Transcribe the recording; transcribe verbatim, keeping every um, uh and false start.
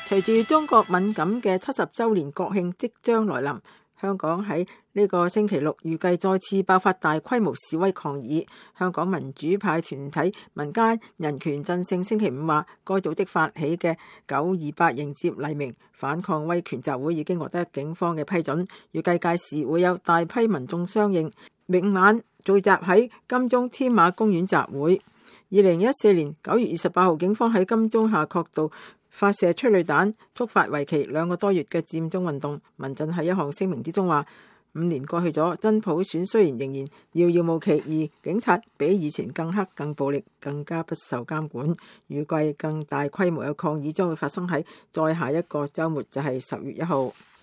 隨住中國敏感嘅七十週年國慶即將來臨，香港喺呢個星期六預計再次爆發大規模示威抗議。香港民主派團體民間人權陣線星期五話，該組織發起嘅九二八迎接黎明反抗威權集會已經獲得警方嘅批准，預計屆時會有大批民眾相應，明晚聚集喺金鐘添馬公園集會。二零一四年九月二十八號，警方喺金鐘夏慤道發射催淚彈，觸發為期兩個多月嘅佔中運動。民陣喺一項聲明之中話，五年過去咗，真普選雖然仍然遙遙無期，而警察比以前更黑、更暴力、更加不受監管。預計更大規模嘅抗議將會發生喺再下一個週末，就係十月一號。